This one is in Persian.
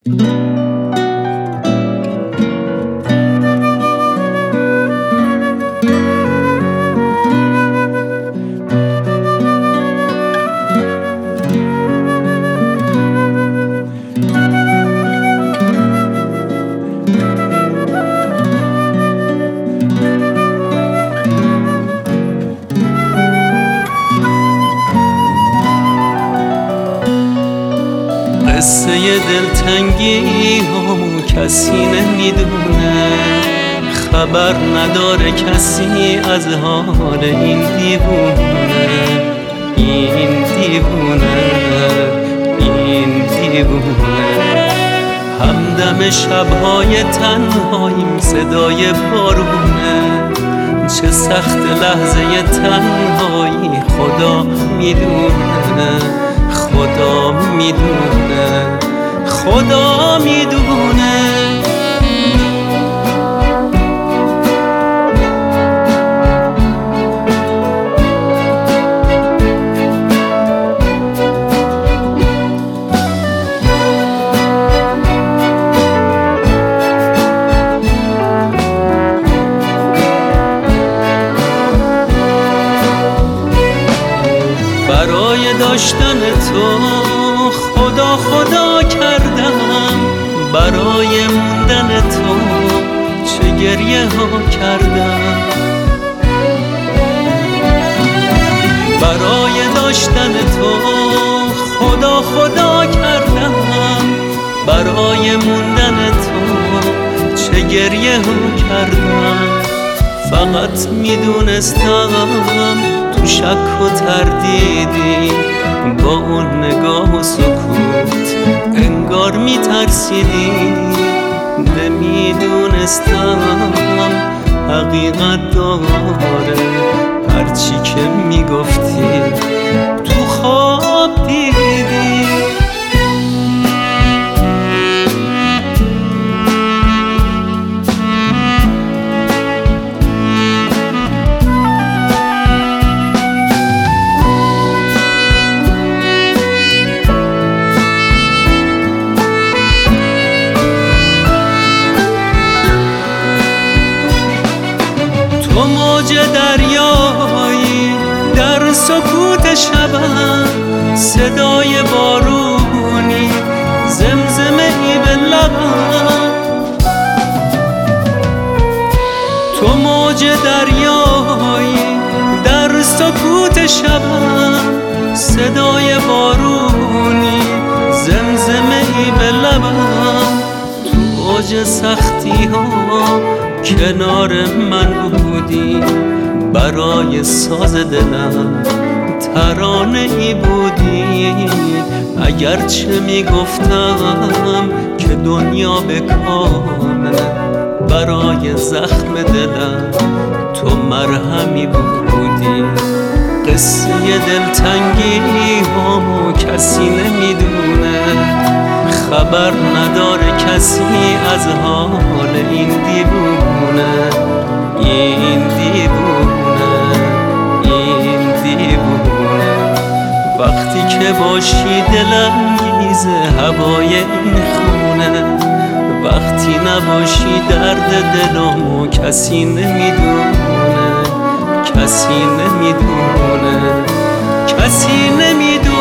قصه دلتنگی همو کسی نمیدونه، خبر نداره کسی از حال این دیوونه. این دیوونه، این دیوونه. همدم شبهای تنهاییم صدای بارونه، چه سخت لحظه تنهایی خدا میدونه. خدا میدونه، خدا میدونه. برای داشتن تو خدا خدا کردم، برای موندن تو چه گریه ها کردم. برای داشتن تو خدا خدا کردم، برای موندن تو چه گریه ها کردم. فقط میدونستم تو شک و تردیدی، با اون نگاه و سکوت انگار میترسیدی. نمیدونستم حقیقت داره هرچی که میگفتی تو خواب دیدی. تو موج دریایی در سکوت شبم، صدای بارونی زمزمه ای به لبم. تو موج دریایی در سکوت شبم، صدای بارونی زمزمه ای به لبم. تو اوج سختی ها کنار من بودی، برای ساز دلم ترانه ای بودی. اگرچه میگفتم که دنیا به کامه، برای زخم دلم تو مرهمی بودی. قصه دلتنگی همو کسی نمیدونه، خبر نداره کسی از حال این دیوونه. این دیوونه، این دیوونه. وقتی که باشی دلانگیز هوای این خونه، وقتی نباشی درد دلمو کسی نمیدونه. کسی نمیدونه، کسی نمیدونه.